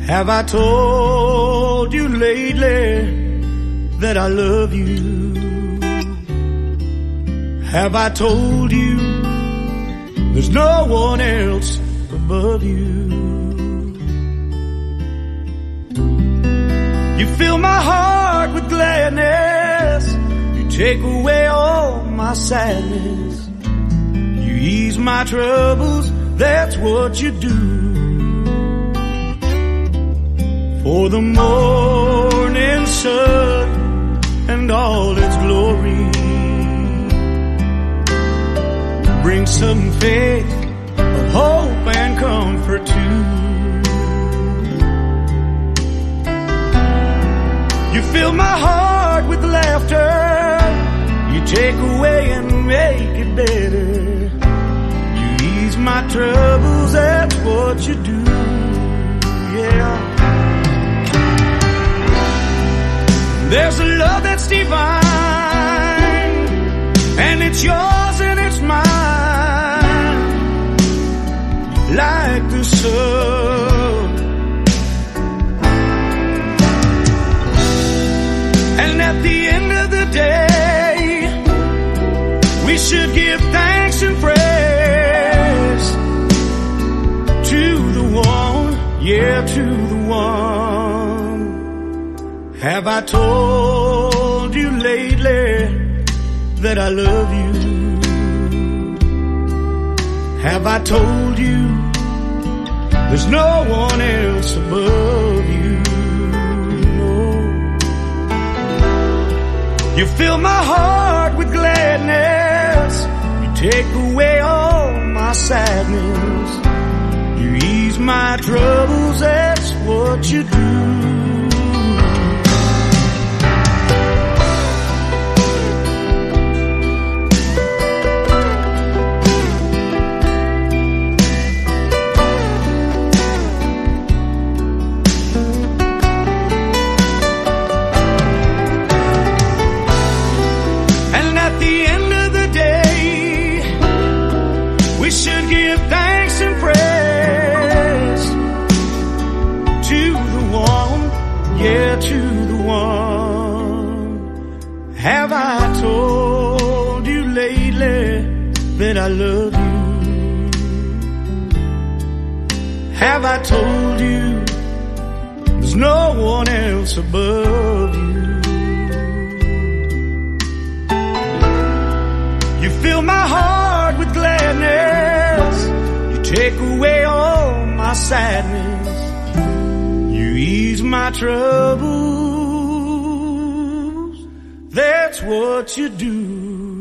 Have I told you lately that I love you? Have I told you there's no one else above you? You fill my heart with gladness. You take away all my sadness. You ease my troubles, that's what you do. For the morning sun and all its glory, bring some faith, of hope and comfort too. You fill my heart with laughter. You take away and make it better. You ease my troubles, that's what you do. Yeah. There's a love that's divine, and it's yours and it's mine, like the sun. And at the end of the day, we should give thanks and praise to the one, yeah, to the one. Have I told you lately that I love you? Have I told you there's no one else above you? No. You fill my heart with gladness. You take away all my sadness. You ease my troubles, that's what you do. To the one. Have I told you lately that I love you? Have I told you there's no one else above you? You fill my heart with gladness. You take away all my sadness. Ease my troubles, that's what you do.